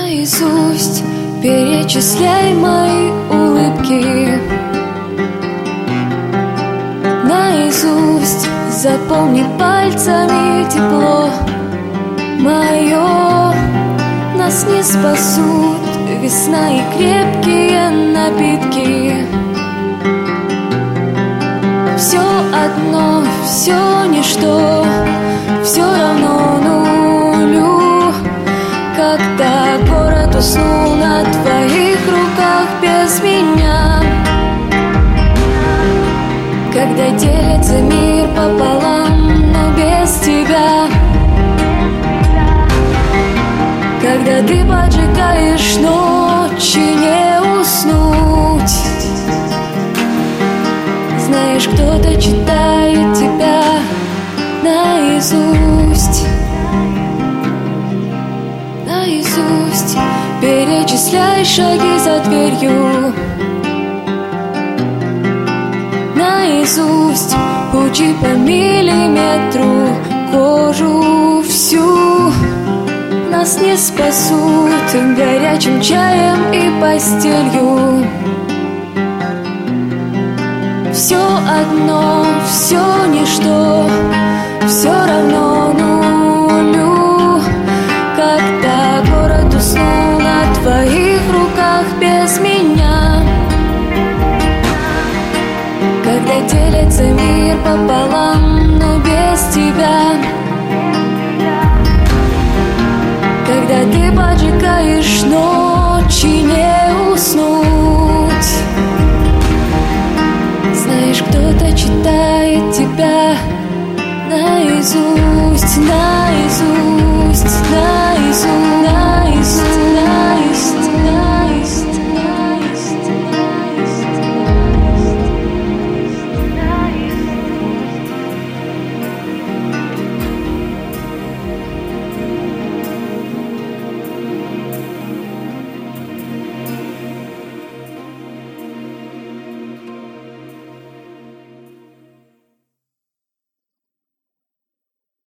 наизусть перечисляй мои улыбки, наизусть запомни пальцами тепло мое. Нас не спасут весна и крепкие напитки. Все одно, все ничто, все равно нулю. Когда город уснул на твоих руках без меня, когда делится мир пополам, но без тебя, когда ты поджигаешь ночи, не уснуть. Знаешь, кто-то читает тебя наизусть, наизусть перечисляй шаги за дверью, наизусть учи по миллиметру кожу всю. Нас не спасут горячим чаем и постелью. Все одно, все ничто, все равно нулю. Когда город уснул на твоих руках без меня, когда делится мир пополам, но без тебя, когда ты поджигаешь ночи, не уснуть. Знаешь, кто-то читает тебя наизусть, наизусть, наизусть.